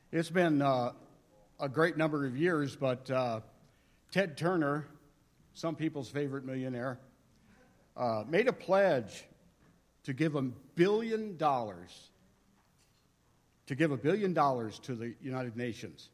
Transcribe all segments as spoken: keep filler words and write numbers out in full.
It's been uh, a great number of years, but uh, Ted Turner, some people's favorite millionaire, uh, made a pledge to give a billion dollars, to give a billion dollars to the United Nations,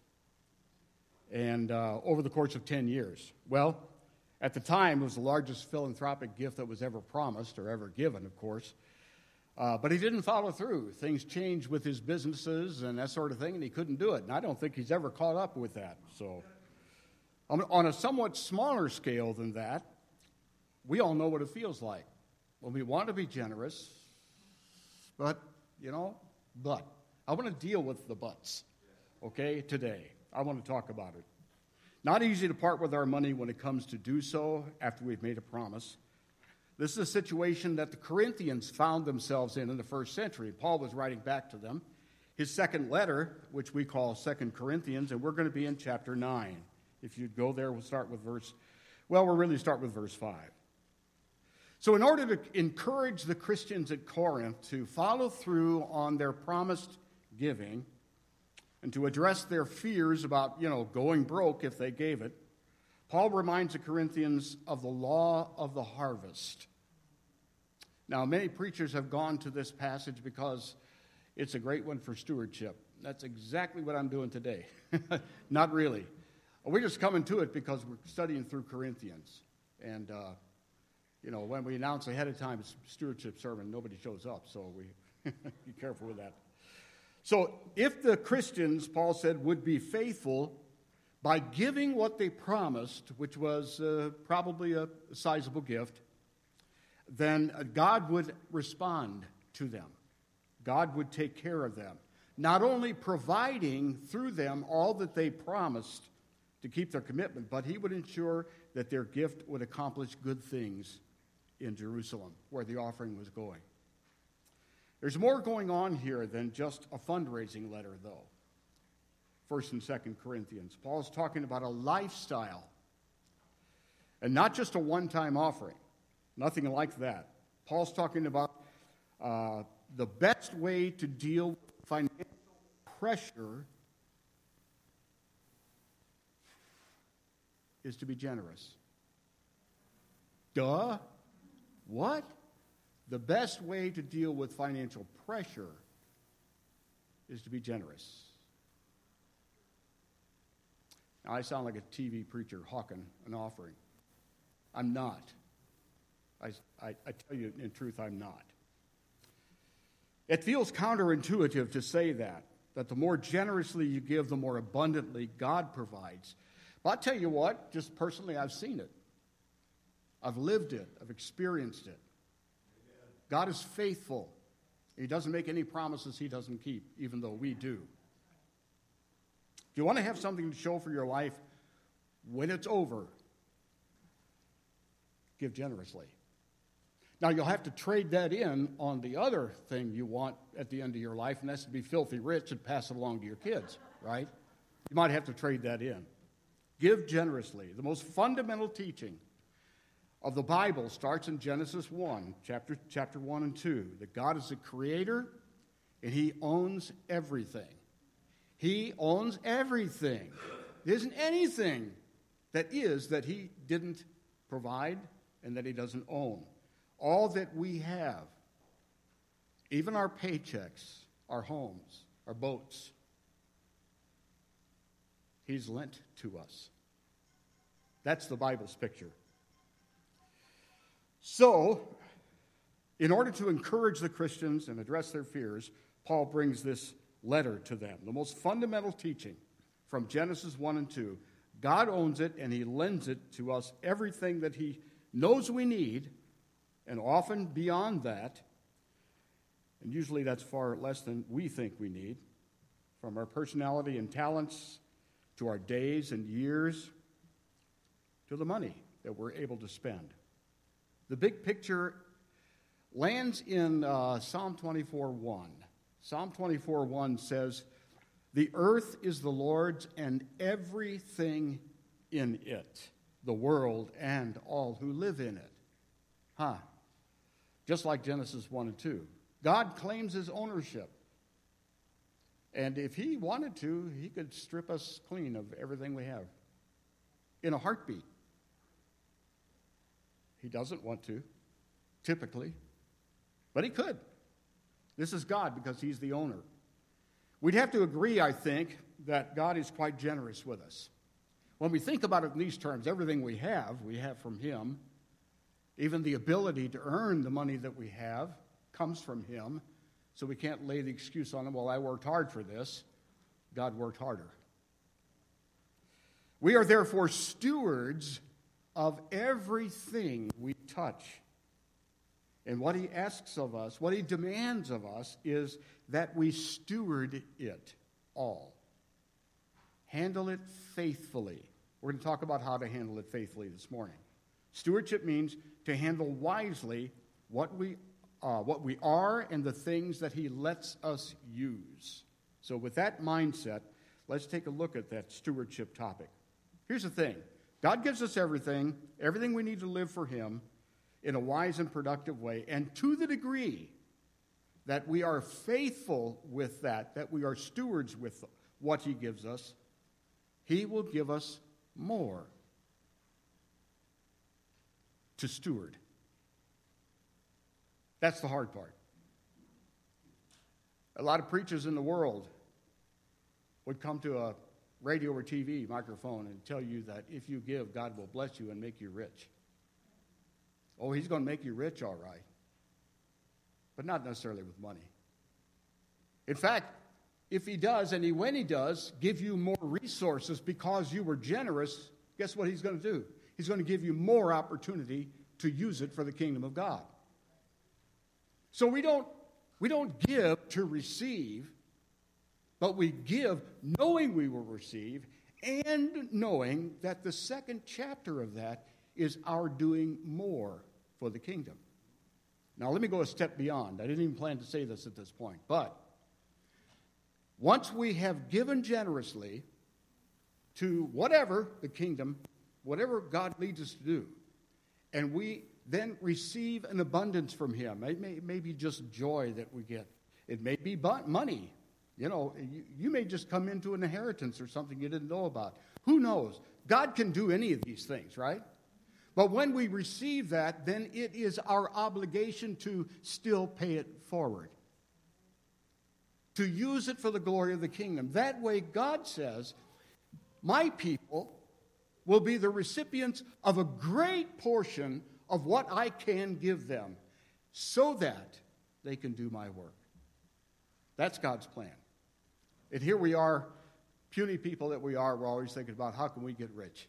and uh, over the course of ten years. Well, at the time, it was the largest philanthropic gift that was ever promised or ever given, of course. Uh, but he didn't follow through. Things changed with his businesses and that sort of thing, and he couldn't do it. And I don't think he's ever caught up with that. So on, on a somewhat smaller scale than that, we all know what it feels like when we want to be generous, but, you know, but. I want to deal with the buts, okay, today. I want to talk about it. Not easy to part with our money when it comes to do so after we've made a promise. This is a situation that the Corinthians found themselves in in the first century. Paul was writing back to them. His second letter, which we call Second Corinthians, and we're going to be in chapter nine. If you'd go there, we'll start with verse, well, we'll really start with verse five. So in order to encourage the Christians at Corinth to follow through on their promised giving and to address their fears about, you know, going broke if they gave it, Paul reminds the Corinthians of the law of the harvest. Now, many preachers have gone to this passage because it's a great one for stewardship. That's exactly what I'm doing today. Not really. We're just coming to it because we're studying through Corinthians. And, uh, you know, when we announce ahead of time it's a stewardship sermon, nobody shows up, so we be careful with that. So if the Christians, Paul said, would be faithful by giving what they promised, which was uh, probably a sizable gift, then God would respond to them. God would take care of them, not only providing through them all that they promised to keep their commitment, but he would ensure that their gift would accomplish good things in Jerusalem, where the offering was going. There's more going on here than just a fundraising letter, though. First and Second Corinthians. Paul's talking about a lifestyle and not just a one-time offering. Nothing like that. Paul's talking about uh, the best way to deal with financial pressure is to be generous. Duh. What? The best way to deal with financial pressure is to be generous. Now, I sound like a T V preacher hawking an offering. I'm not. I, I, I tell you in truth, I'm not. It feels counterintuitive to say that, that the more generously you give, the more abundantly God provides. But I'll tell you what, just personally, I've seen it. I've lived it. I've experienced it. God is faithful. He doesn't make any promises he doesn't keep, even though we do. If you want to have something to show for your life when it's over, give generously. Now, you'll have to trade that in on the other thing you want at the end of your life, and that's to be filthy rich and pass it along to your kids, right? You might have to trade that in. Give generously. The most fundamental teaching of the Bible starts in Genesis one, chapter, chapter one and two, that God is the creator and he owns everything. He owns everything. There isn't anything that is that he didn't provide and that he doesn't own. All that we have, even our paychecks, our homes, our boats, he's lent to us. That's the Bible's picture. So, in order to encourage the Christians and address their fears, Paul brings this letter to them. The most fundamental teaching from Genesis one and two. God owns it, and he lends it to us, everything that he knows we need, and often beyond that. And usually that's far less than we think we need, from our personality and talents to our days and years to the money that we're able to spend. The big picture lands in uh, Psalm twenty-four one. Psalm twenty-four one says, "The earth is the Lord's and everything in it, the world and all who live in it." Huh. Just like Genesis one and two. God claims his ownership. And if he wanted to, he could strip us clean of everything we have in a heartbeat. He doesn't want to, typically, but he could. This is God because he's the owner. We'd have to agree, I think, that God is quite generous with us. When we think about it in these terms, everything we have, we have from him. Even the ability to earn the money that we have comes from him. So we can't lay the excuse on him, well, I worked hard for this. God worked harder. We are therefore stewards of everything we touch. And what he asks of us, what he demands of us, is that we steward it all. Handle it faithfully. We're going to talk about how to handle it faithfully this morning. Stewardship means to handle wisely what we uh, what we are and the things that he lets us use. So with that mindset, let's take a look at that stewardship topic. Here's the thing. God gives us everything, everything we need to live for him in a wise and productive way. And to the degree that we are faithful with that, that we are stewards with what he gives us, he will give us more to steward. That's the hard part. A lot of preachers in the world would come to a radio or T V microphone and tell you that if you give, God will bless you and make you rich. Oh, he's going to make you rich, all right. But not necessarily with money. In fact, if he does, and he, when he does, give you more resources because you were generous, guess what he's going to do? He's going to give you more opportunity to use it for the kingdom of God. So we don't, we don't give to receive, but we give knowing we will receive and knowing that the second chapter of that is our doing more for the kingdom. Now, let me go a step beyond. I didn't even plan to say this at this point, but once we have given generously to whatever the kingdom, whatever God leads us to do, and we then receive an abundance from him, it may, it may be just joy that we get. It may be money. You know, you, you may just come into an inheritance or something you didn't know about. Who knows? God can do any of these things, right? But when we receive that, then it is our obligation to still pay it forward. To use it for the glory of the kingdom. That way, God says, my people will be the recipients of a great portion of what I can give them so that they can do my work. That's God's plan. And here we are, puny people that we are, we're always thinking about how can we get rich?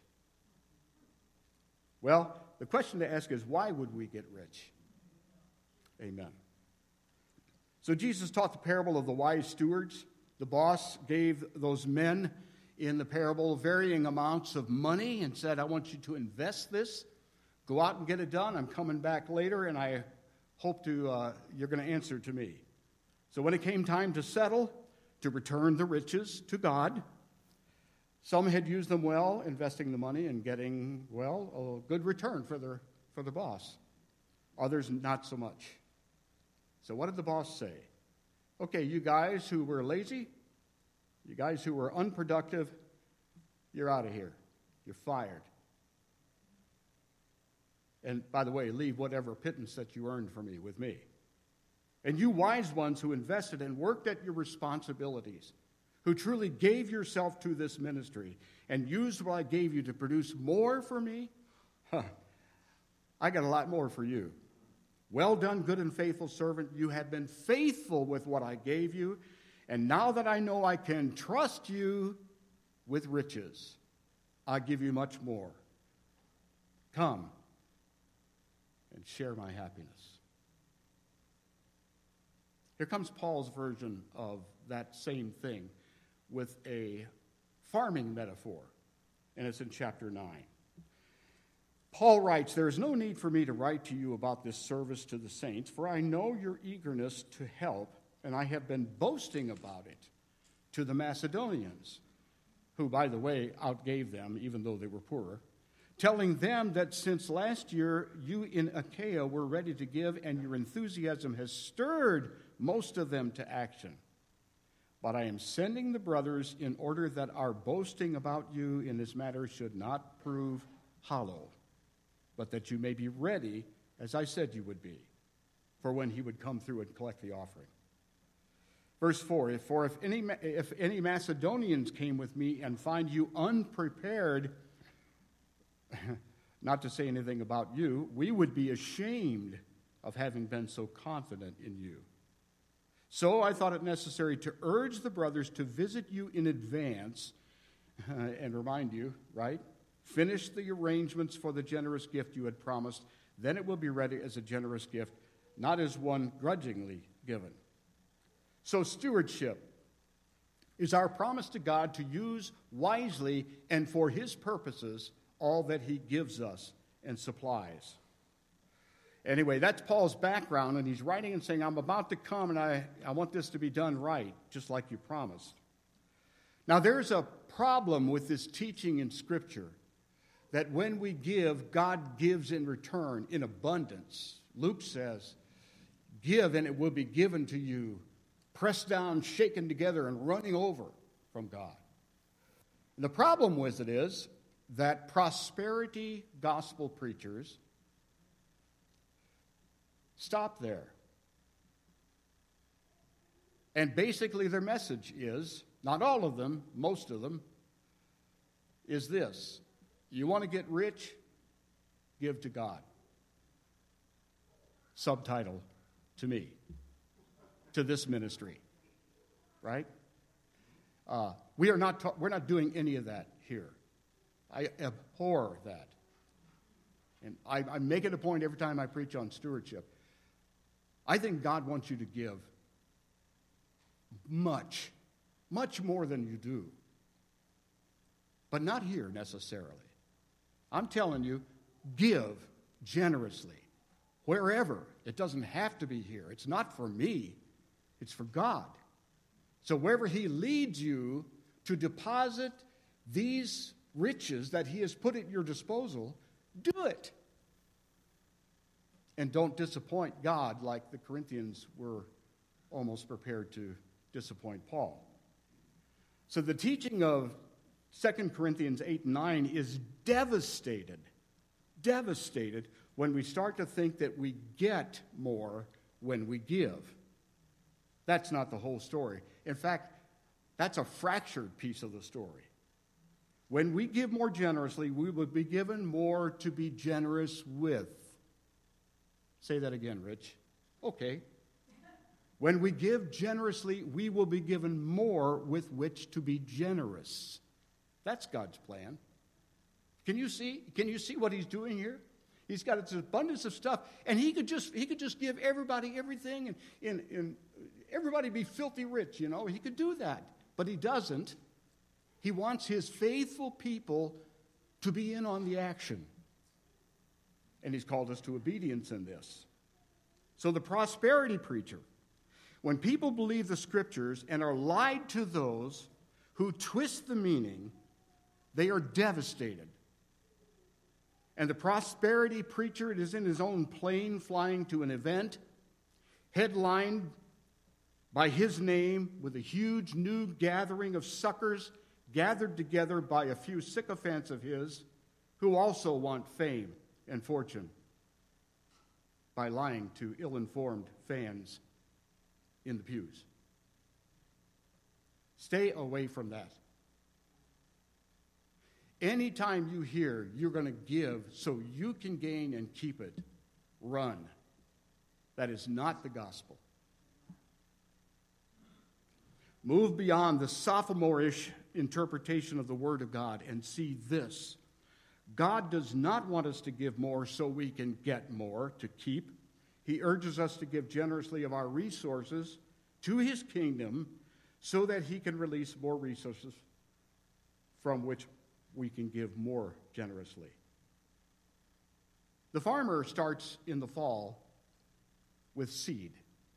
Well, the question to ask is, why would we get rich? Amen. So Jesus taught the parable of the wise stewards. The boss gave those men in the parable varying amounts of money and said, I want you to invest this. Go out and get it done. I'm coming back later, and I hope to uh, you're going to answer to me. So when it came time to settle, to return the riches to God, some had used them well, investing the money and getting, well, a good return for their, for the boss. Others, not so much. So what did the boss say? Okay, you guys who were lazy, you guys who were unproductive, you're out of here. You're fired. And by the way, leave whatever pittance that you earned for me with me. And you wise ones who invested and worked at your responsibilities, who truly gave yourself to this ministry and used what I gave you to produce more for me, huh, I got a lot more for you. Well done, good and faithful servant. You have been faithful with what I gave you, and now that I know I can trust you with riches, I give you much more. Come and share my happiness. Here comes Paul's version of that same thing with a farming metaphor, and it's in chapter nine. Paul writes, there is no need for me to write to you about this service to the saints, for I know your eagerness to help, and I have been boasting about it to the Macedonians, who, by the way, outgave them, even though they were poorer, telling them that since last year you in Achaia were ready to give, and your enthusiasm has stirred most of them to action. But I am sending the brothers in order that our boasting about you in this matter should not prove hollow, but that you may be ready, as I said you would be, for when he would come through and collect the offering. Verse four, if, for if any, if any Macedonians came with me and find you unprepared, not to say anything about you, we would be ashamed of having been so confident in you. So I thought it necessary to urge the brothers to visit you in advance uh, and remind you, right? Finish the arrangements for the generous gift you had promised. Then it will be ready as a generous gift, not as one grudgingly given. So stewardship is our promise to God to use wisely and for his purposes all that he gives us and supplies. Anyway, that's Paul's background, and he's writing and saying, I'm about to come, and I, I want this to be done right, just like you promised. Now, there's a problem with this teaching in Scripture, that when we give, God gives in return in abundance. Luke says, give, and it will be given to you, pressed down, shaken together, and running over from God. And the problem with it is that prosperity gospel preachers stop there. And basically their message is, not all of them, most of them, is this: you want to get rich? Give to God. Subtitle to me, to this ministry, right? Uh, we are not ta- we're not doing any of that here. I abhor that. And I, I make it a point every time I preach on stewardship. I think God wants you to give much, much more than you do. But not here necessarily. I'm telling you, give generously. Wherever. It doesn't have to be here. It's not for me. It's for God. So wherever he leads you to deposit these riches that he has put at your disposal, do it. And don't disappoint God like the Corinthians were almost prepared to disappoint Paul. So the teaching of Second Corinthians eight and nine is devastated, devastated when we start to think that we get more when we give. That's not the whole story. In fact, that's a fractured piece of the story. When we give more generously, we will be given more to be generous with. Say that again, Rich. Okay. When we give generously, we will be given more with which to be generous. That's God's plan. Can you see? Can you see what he's doing here? He's got this abundance of stuff, and he could just he could just give everybody everything, and, and, and everybody be filthy rich, you know. He could do that, but he doesn't. He wants his faithful people to be in on the action. And he's called us to obedience in this. So the prosperity preacher, when people believe the scriptures and are lied to those who twist the meaning, they are devastated. And the prosperity preacher, it is in his own plane flying to an event, headlined by his name with a huge new gathering of suckers gathered together by a few sycophants of his who also want fame and fortune by lying to ill-informed fans in the pews. Stay away from that. Anytime you hear you're going to give so you can gain and keep it, run. That is not the gospel. Move beyond the sophomore-ish interpretation of the Word of God and see this. God does not want us to give more so we can get more to keep. He urges us to give generously of our resources to his kingdom so that he can release more resources from which we can give more generously. The farmer starts in the fall with seed.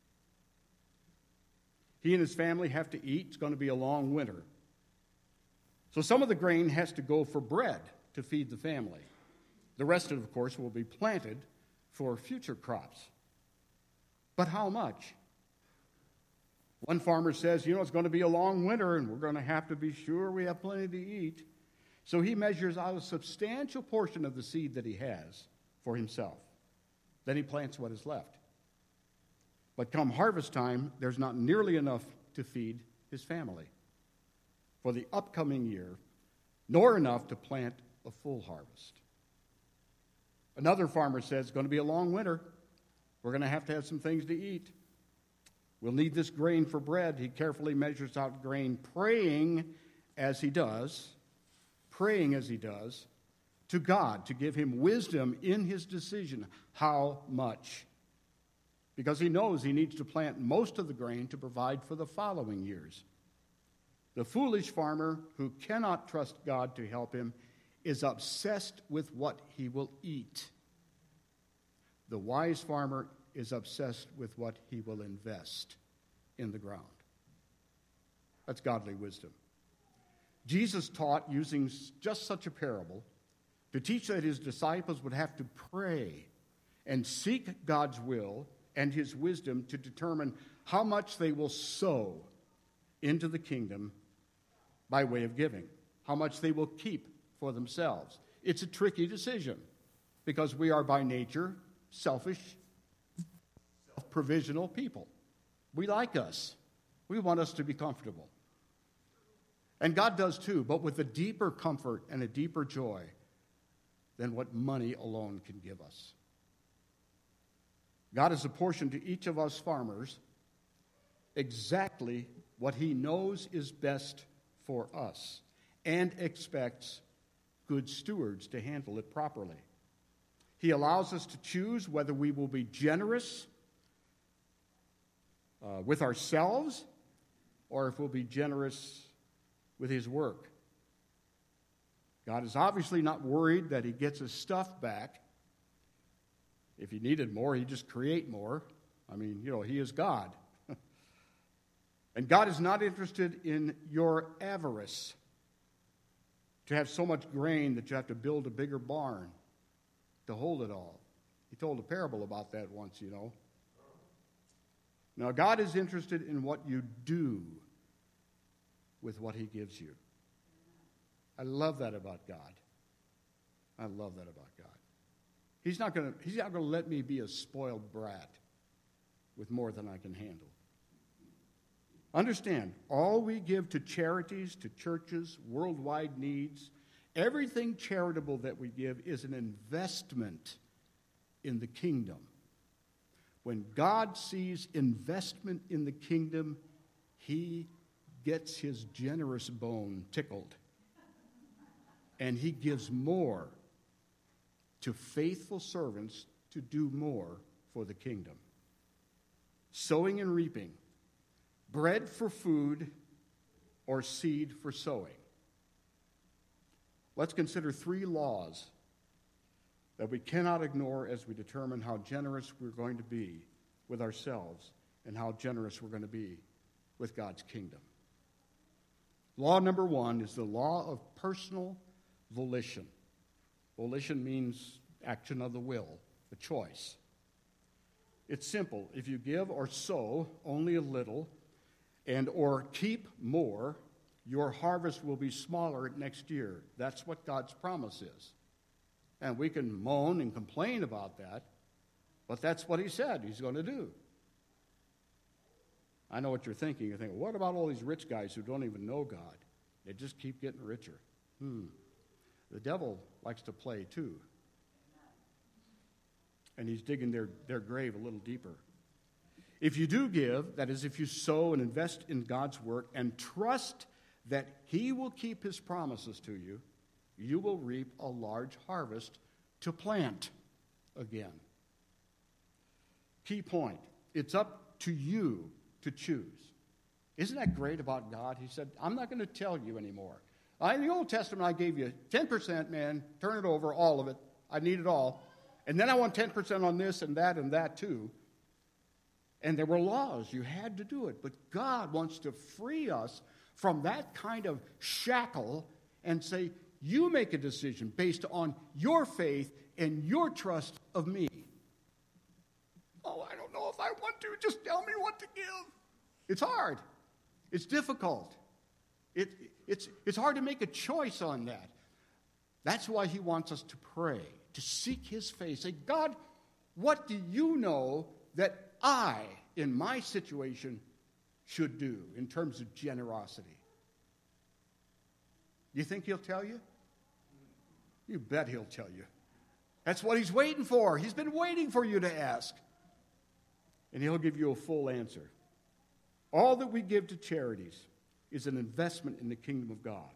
He and his family have to eat. It's going to be a long winter. So some of the grain has to go for bread to feed the family. The rest of it, of course, will be planted for future crops. But how much? One farmer says, you know, it's going to be a long winter and we're going to have to be sure we have plenty to eat. So he measures out a substantial portion of the seed that he has for himself. Then he plants what is left. But come harvest time, there's not nearly enough to feed his family for the upcoming year, nor enough to plant a full harvest. Another farmer says it's going to be a long winter. We're going to have to have some things to eat. We'll need this grain for bread. He carefully measures out grain, praying as he does, praying as he does, to God to give him wisdom in his decision how much. Because he knows he needs to plant most of the grain to provide for the following years. The foolish farmer who cannot trust God to help him is obsessed with what he will eat. The wise farmer is obsessed with what he will invest in the ground. That's godly wisdom. Jesus taught using just such a parable to teach that his disciples would have to pray and seek God's will and his wisdom to determine how much they will sow into the kingdom by way of giving, how much they will keep for themselves. It's a tricky decision because we are by nature selfish, self-provisional people. We like us. We want us to be comfortable. And God does too, but with a deeper comfort and a deeper joy than what money alone can give us. God has apportioned to each of us farmers exactly what he knows is best for us and expects good stewards to handle it properly. He allows us to choose whether we will be generous uh, with ourselves or if we'll be generous with his work. God is obviously not worried that he gets his stuff back. If he needed more, he'd just create more. I mean, you know, he is God. And God is not interested in your avarice, to have so much grain that you have to build a bigger barn to hold it all. He told a parable about that once, you know. Now, God is interested in what you do with what he gives you. I love that about God. I love that about God. He's not going to he's not going to let me be a spoiled brat with more than I can handle. Understand, all we give to charities, to churches, worldwide needs, everything charitable that we give is an investment in the kingdom. When God sees investment in the kingdom, he gets his generous bone tickled. And he gives more to faithful servants to do more for the kingdom. Sowing and reaping, bread for food or seed for sowing. Let's consider three laws that we cannot ignore as we determine how generous we're going to be with ourselves and how generous we're going to be with God's kingdom. Law number one is the law of personal volition. Volition means action of the will, a choice. It's simple. If you give or sow only a little and or keep more, your harvest will be smaller next year. That's what God's promise is. And we can moan and complain about that, but that's what he said he's going to do. I know what you're thinking. You're thinking, what about all these rich guys who don't even know God? They just keep getting richer. Hmm. The devil likes to play too. And he's digging their, their grave a little deeper. If you do give, that is, if you sow and invest in God's work and trust that he will keep his promises to you, you will reap a large harvest to plant again. Key point, it's up to you to choose. Isn't that great about God? He said, I'm not going to tell you anymore. I, in the Old Testament, I gave you ten percent, man, turn it over, all of it. I need it all. And then I want ten percent on this and that and that too. And there were laws. You had to do it. But God wants to free us from that kind of shackle and say, you make a decision based on your faith and your trust of me. Oh, I don't know if I want to. Just tell me what to give. It's hard. It's difficult. It, it's, it's hard to make a choice on that. That's why he wants us to pray, to seek his face. Say, God, what do you know that I, in my situation, should do in terms of generosity? You think he'll tell you? You bet he'll tell you. That's what he's waiting for. He's been waiting for you to ask. And he'll give you a full answer. All that we give to charities is an investment in the kingdom of God.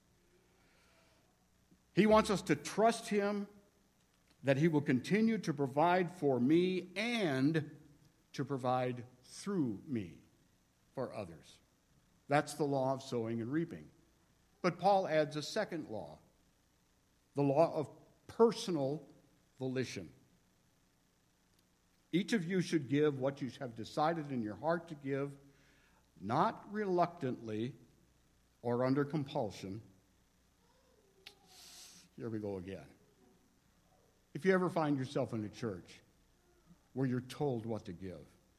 He wants us to trust him that he will continue to provide for me and to provide through me for others. That's the law of sowing and reaping. But Paul adds a second law, the law of personal volition. Each of you should give what you have decided in your heart to give, not reluctantly or under compulsion. Here we go again. If you ever find yourself in a church where you're told what to give,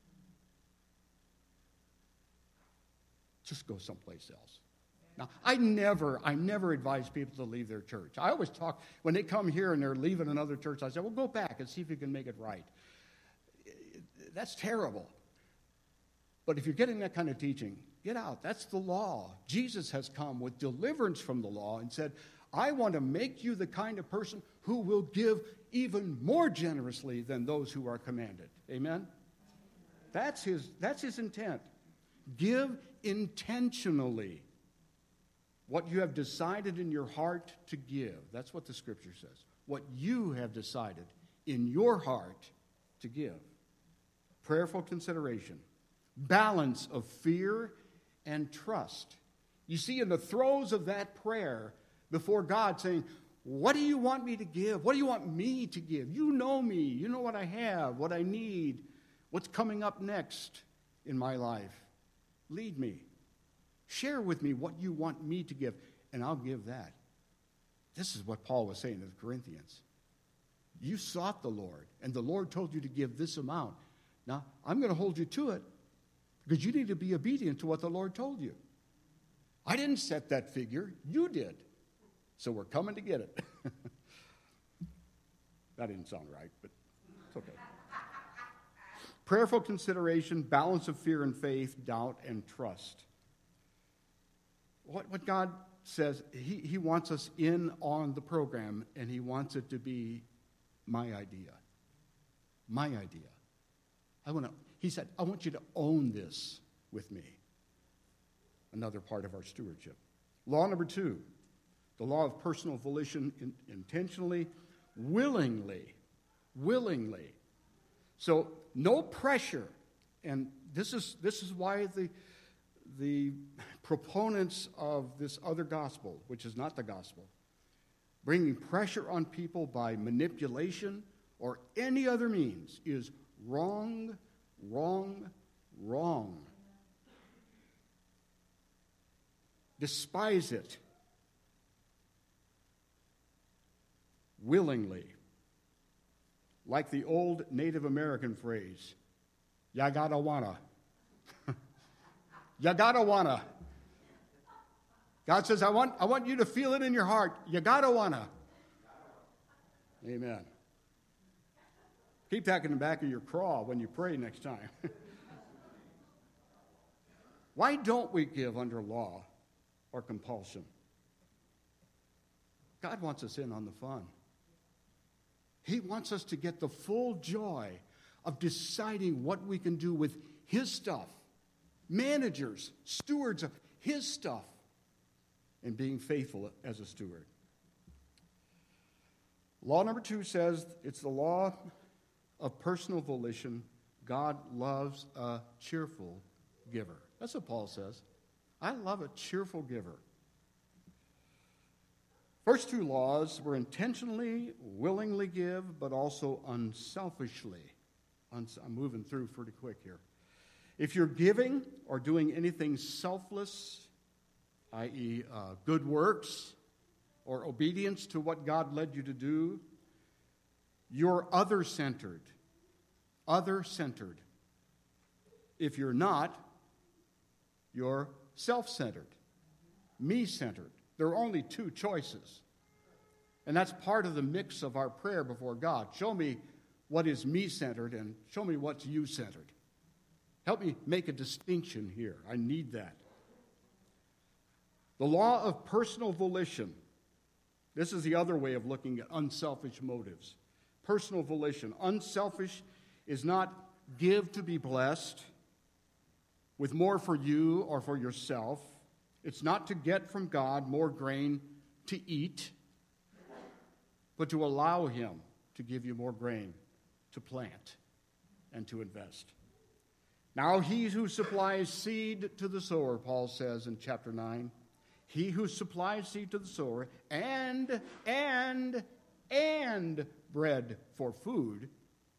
just go someplace else. Now, I never, I never advise people to leave their church. I always talk, when they come here and they're leaving another church, I say, well, go back and see if you can make it right. That's terrible. But if you're getting that kind of teaching, get out. That's the law. Jesus has come with deliverance from the law and said, I want to make you the kind of person who will give even more generously than those who are commanded. Amen? That's his, that's his intent. Give intentionally what you have decided in your heart to give. That's what the scripture says. What you have decided in your heart to give. Prayerful consideration. Balance of fear and trust. You see, in the throes of that prayer before God saying, what do you want me to give? What do you want me to give? You know me. You know what I have, what I need, what's coming up next in my life. Lead me. Share with me what you want me to give, and I'll give that. This is what Paul was saying to the Corinthians. You sought the Lord, and the Lord told you to give this amount. Now, I'm going to hold you to it because you need to be obedient to what the Lord told you. I didn't set that figure. You did. So we're coming to get it. That didn't sound right, but it's okay. Prayerful consideration, balance of fear and faith, doubt and trust. What, what God says, he, he wants us in on the program, and he wants it to be my idea. My idea. I want to, he said, I want you to own this with me. Another part of our stewardship. Law number two, the law of personal volition, in, intentionally, willingly, willingly. So no pressure, and this is this is why the the proponents of this other gospel, which is not the gospel, bringing pressure on people by manipulation or any other means is wrong, wrong, wrong. Despise it. Willingly. Like the old Native American phrase, ya gotta wanna. You gotta wanna. God says, I want, I want you to feel it in your heart. You gotta wanna. Amen. Keep that in the back of your craw when you pray next time. Why don't we give under law or compulsion? God wants us in on the fun. He wants us to get the full joy of deciding what we can do with his stuff. Managers, stewards of his stuff, and being faithful as a steward. Law number two says it's the law of personal volition. God loves a cheerful giver. That's what Paul says. I love a cheerful giver. First two laws were intentionally, willingly give, but also unselfishly. I'm moving through pretty quick here. If you're giving or doing anything selfless, that is uh, good works or obedience to what God led you to do, you're other-centered. Other-centered. If you're not, you're self-centered, me-centered. There are only two choices. And that's part of the mix of our prayer before God. Show me what is me-centered and show me what's you-centered. Help me make a distinction here. I need that. The law of personal volition. This is the other way of looking at unselfish motives. Personal volition. Unselfish is not give to be blessed with more for you or for yourself. It's not to get from God more grain to eat, but to allow him to give you more grain to plant and to invest. Now he who supplies seed to the sower, Paul says in chapter nine, he who supplies seed to the sower and, and, and bread for food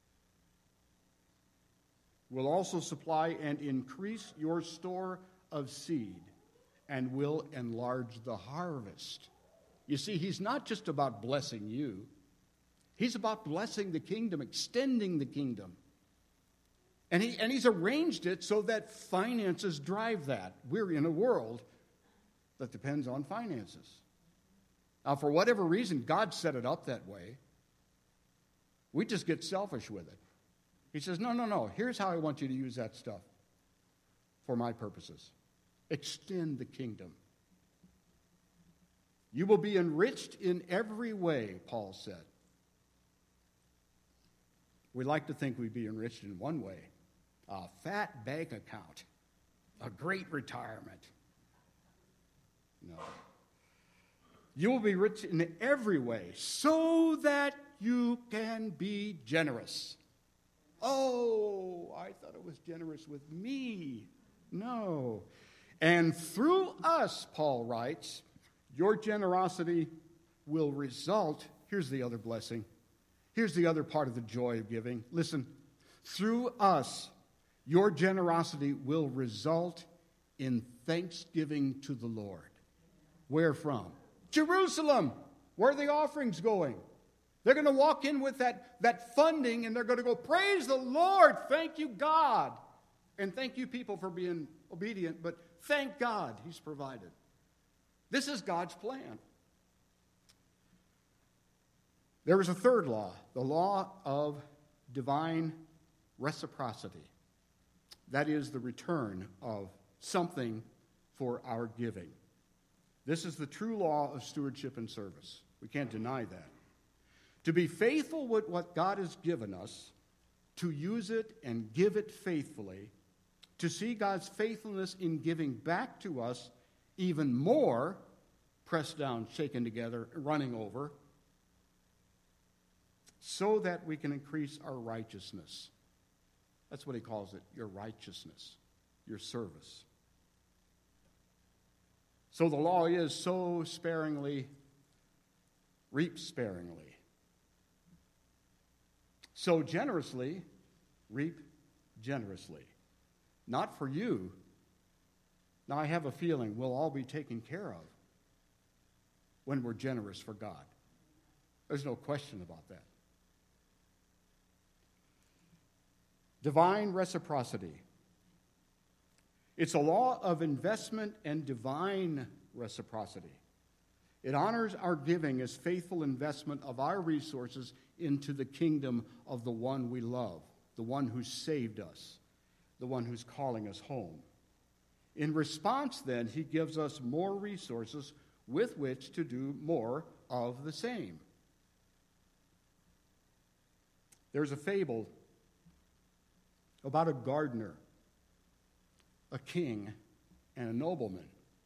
will also supply and increase your store of seed and will enlarge the harvest. You see, he's not just about blessing you. He's about blessing the kingdom, extending the kingdom. And, he, and he's arranged it so that finances drive that. We're in a world that depends on finances. Now, for whatever reason, God set it up that way. We just get selfish with it. He says, no, no, no. Here's how I want you to use that stuff for my purposes. Extend the kingdom. You will be enriched in every way, Paul said. We like to think we'd be enriched in one way. A fat bank account. A great retirement. No. You will be rich in every way so that you can be generous. Oh, I thought it was generous with me. No. And through us, Paul writes, your generosity will result. Here's the other blessing. Here's the other part of the joy of giving. Listen, through us, your generosity will result in thanksgiving to the Lord. Where from? Jerusalem. Where are the offerings going? They're going to walk in with that, that funding and they're going to go, praise the Lord, thank you, God. And thank you, people, for being obedient, but thank God he's provided. This is God's plan. There is a third law, the law of divine reciprocity. That is the return of something for our giving. This is the true law of stewardship and service. We can't deny that. To be faithful with what God has given us, to use it and give it faithfully, to see God's faithfulness in giving back to us even more, pressed down, shaken together, running over, so that we can increase our righteousness. That's what he calls it, your righteousness, your service. So the law is sow sparingly, reap sparingly. Sow generously, reap generously. Not for you. Now I have a feeling we'll all be taken care of when we're generous for God. There's no question about that. Divine reciprocity. It's a law of investment and divine reciprocity. It honors our giving as faithful investment of our resources into the kingdom of the one we love, the one who saved us, the one who's calling us home. In response, then, he gives us more resources with which to do more of the same. There's a fable about a gardener, a king, and a nobleman.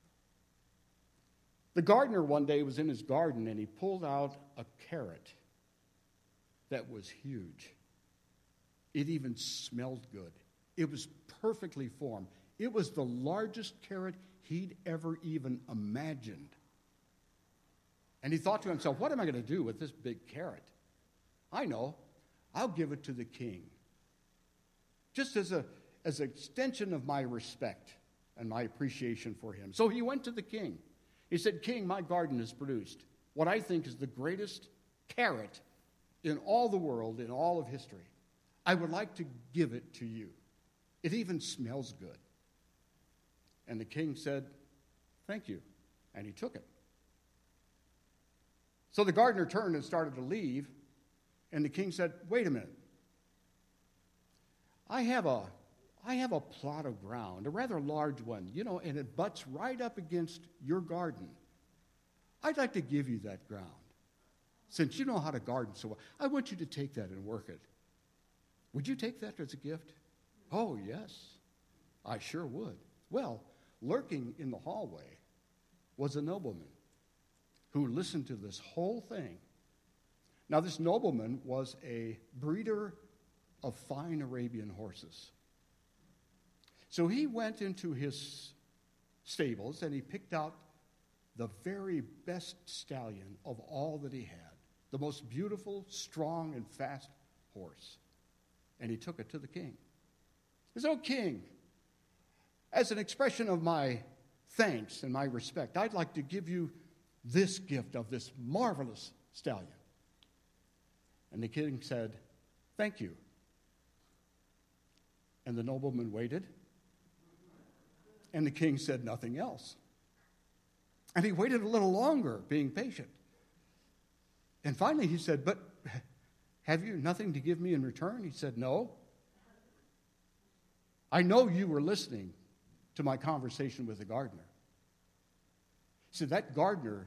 The gardener one day was in his garden and he pulled out a carrot that was huge. It even smelled good. It was perfectly formed. It was the largest carrot he'd ever even imagined. And he thought to himself, what am I going to do with this big carrot? I know. I'll give it to the king. Just as a as an extension of my respect and my appreciation for him. So he went to the king. He said, King, my garden has produced what I think is the greatest carrot in all the world, in all of history. I would like to give it to you. It even smells good. And the king said, "Thank you." And he took it. So the gardener turned and started to leave, and the king said, "Wait a minute. I have a I have a plot of ground, a rather large one, you know, and it butts right up against your garden. I'd like to give you that ground. Since you know how to garden so well, I want you to take that and work it. Would you take that as a gift?" "Oh, yes, I sure would." Well, lurking in the hallway was a nobleman who listened to this whole thing. Now, this nobleman was a breeder of fine Arabian horses. So he went into his stables and he picked out the very best stallion of all that he had, the most beautiful, strong, and fast horse. And he took it to the king. He said, "Oh, king, as an expression of my thanks and my respect, I'd like to give you this gift of this marvelous stallion." And the king said, "Thank you." And the nobleman waited. And the king said nothing else. And he waited a little longer, being patient. And finally he said, "But have you nothing to give me in return?" He said, "No. I know you were listening to my conversation with the gardener." He said, "That gardener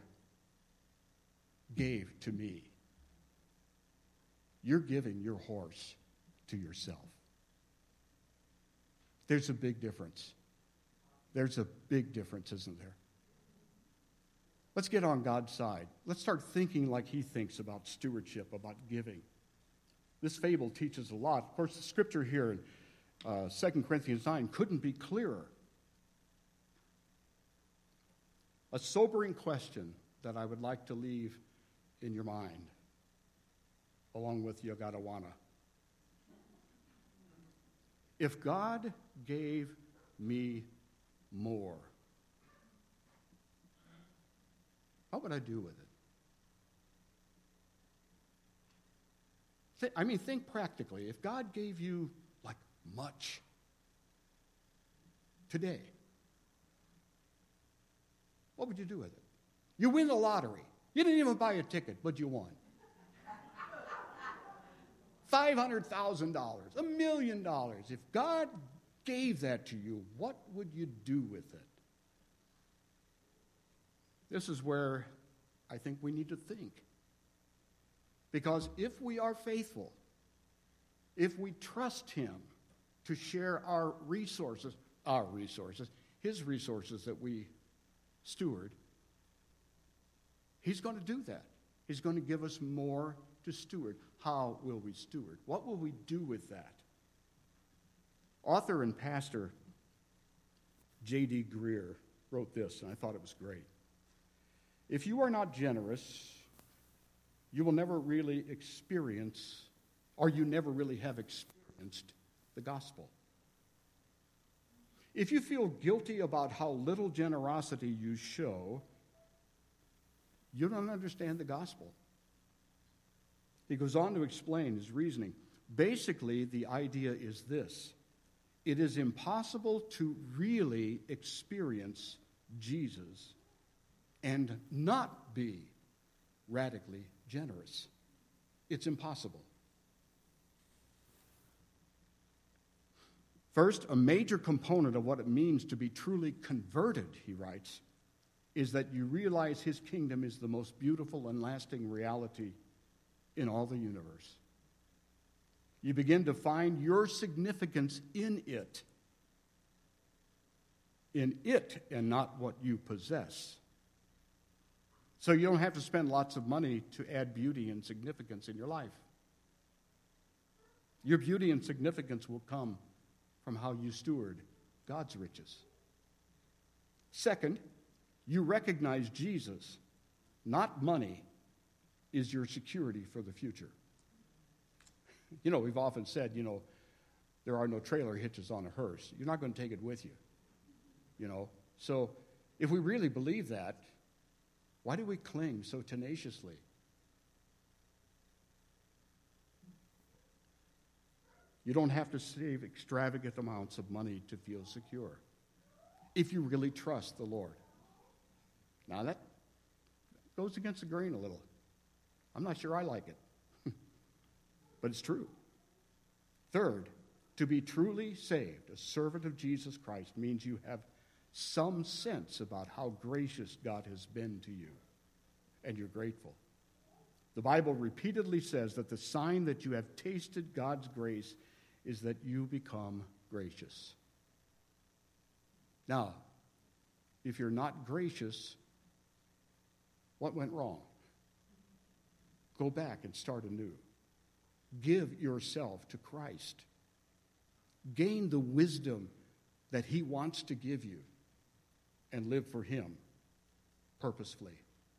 gave to me. You're giving your horse to yourself." There's a big difference. There's a big difference, isn't there? Let's get on God's side. Let's start thinking like he thinks about stewardship, about giving. This fable teaches a lot. Of course, the scripture here in uh, Second Corinthians nine couldn't be clearer. A sobering question that I would like to leave in your mind, along with Yogadawana. If God gave me more, what would I do with it? Th- I mean, think practically. If God gave you, like, much today, what would you do with it? You win the lottery. You didn't even buy a ticket, but you won. five hundred thousand dollars, a million dollars. If God gave that to you, what would you do with it? This is where I think we need to think. Because if we are faithful, if we trust him to share our resources, our resources, his resources that we steward, he's going to do that. He's going to give us more to steward. How will we steward? What will we do with that? Author and pastor J D Greer wrote this, and I thought it was great. If you are not generous, you will never really experience, or you never really have experienced the gospel. If you feel guilty about how little generosity you show, you don't understand the gospel. He goes on to explain his reasoning. Basically, the idea is this: it is impossible to really experience Jesus and not be radically generous. It's impossible. First, a major component of what it means to be truly converted, he writes, is that you realize his kingdom is the most beautiful and lasting reality in all the universe. You begin to find your significance in it. In it and not what you possess. So you don't have to spend lots of money to add beauty and significance in your life. Your beauty and significance will come from how you steward God's riches. Second, you recognize Jesus, not money, is your security for the future. You know, we've often said, you know, there are no trailer hitches on a hearse. You're not going to take it with you. You know, so if we really believe that, why do we cling so tenaciously? You don't have to save extravagant amounts of money to feel secure. if you really trust the Lord. Now that goes against the grain a little. I'm not sure I like it, but it's true. Third, to be truly saved, a servant of Jesus Christ, means you have some sense about how gracious God has been to you, and you're grateful. The Bible repeatedly says that the sign that you have tasted God's grace is that you become gracious. Now, if you're not gracious, what went wrong? Go back and start anew. Give yourself to Christ. Gain the wisdom that he wants to give you and live for him purposefully.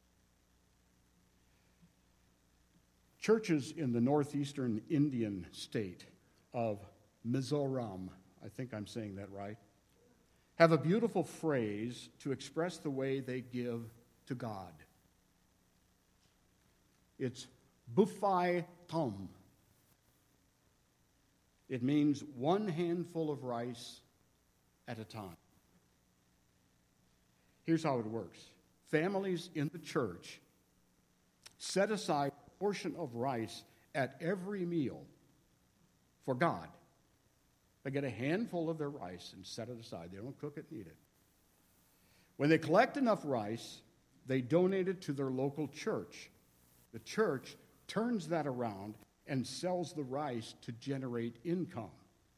Churches in the northeastern Indian state of Mizoram, I think I'm saying that right, have a beautiful phrase to express the way they give to God. It's Bufai Tom. It means one handful of rice at a time. Here's how it works. Families in the church set aside a portion of rice at every meal for God. They get a handful of their rice and set it aside. They don't cook it and eat it. When they collect enough rice, they donate it to their local church. The church turns that around and sells the rice to generate income.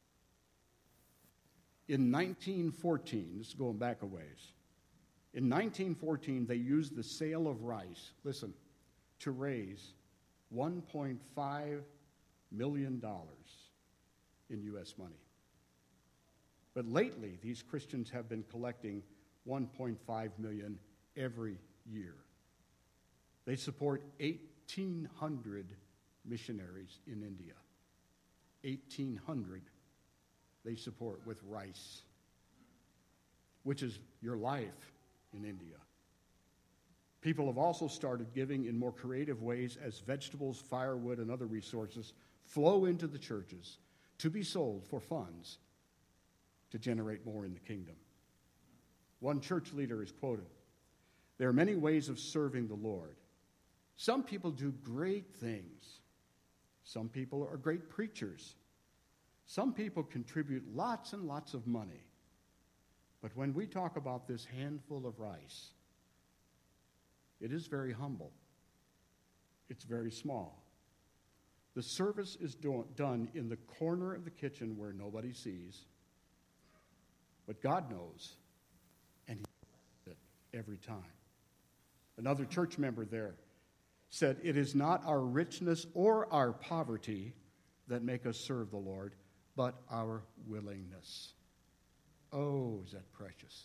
In nineteen fourteen, this is going back a ways, in nineteen fourteen, they used the sale of rice, listen, to raise one point five million dollars in U S money. But lately, these Christians have been collecting one point five million dollars every year. They support eighteen hundred missionaries in India. eighteen hundred they support with rice, which is your life in India. People have also started giving in more creative ways as vegetables, firewood, and other resources flow into the churches to be sold for funds to generate more in the kingdom. One church leader is quoted, "There are many ways of serving the Lord. Some people do great things. Some people are great preachers. Some people contribute lots and lots of money. But when we talk about this handful of rice, it is very humble. It's very small. The service is do- done in the corner of the kitchen where nobody sees, but God knows, and he does it every time." Another church member there said, "It is not our richness or our poverty that make us serve the Lord, but our willingness." Oh, is that precious.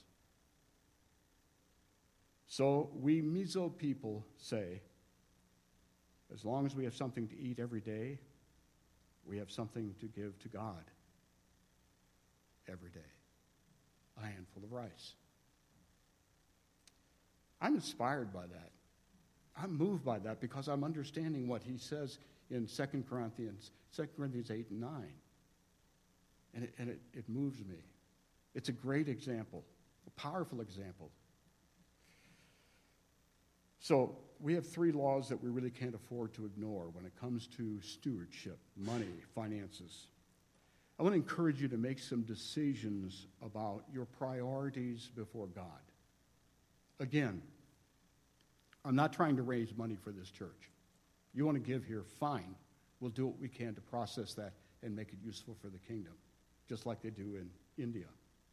So we Mizo people say, as long as we have something to eat every day, we have something to give to God every day. A handful of rice. I'm inspired by that. I'm moved by that because I'm understanding what he says in Second Corinthians, Second Corinthians eight and nine. And, it, and it, it moves me. It's a great example, a powerful example. So we have three laws that we really can't afford to ignore when it comes to stewardship, money, finances. I want to encourage you to make some decisions about your priorities before God. Again, I'm not trying to raise money for this church. You want to give here, fine. We'll do what we can to process that and make it useful for the kingdom, just like they do in India.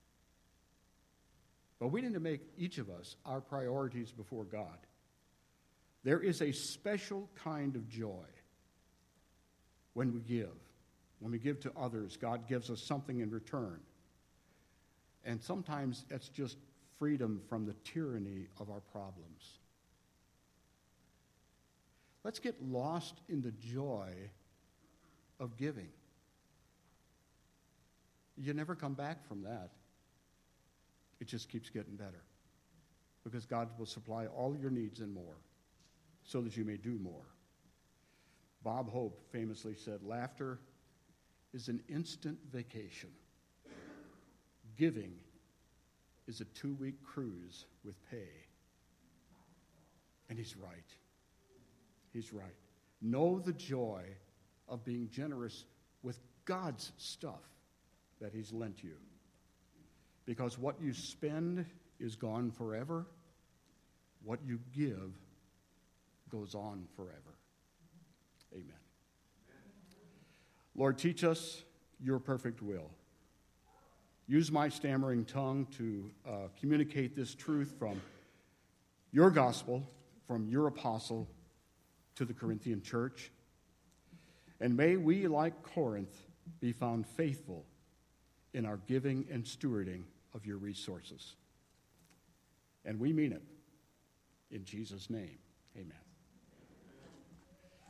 But we need to make each of us our priorities before God. There is a special kind of joy when we give. When we give to others, God gives us something in return. And sometimes it's just freedom from the tyranny of our problems. Let's get lost in the joy of giving. You never come back from that. It just keeps getting better because God will supply all your needs and more so that you may do more. Bob Hope famously said, "Laughter is an instant vacation. Giving is a two-week cruise with pay. And he's right. He's right. Know the joy of being generous with God's stuff that he's lent you. Because what you spend is gone forever. What you give goes on forever. Amen. Lord, teach us your perfect will. Use my stammering tongue to uh, communicate this truth from your gospel, from your apostle to the Corinthian church. And may we, like Corinth, be found faithful in our giving and stewarding of your resources. And we mean it. In Jesus' name, amen.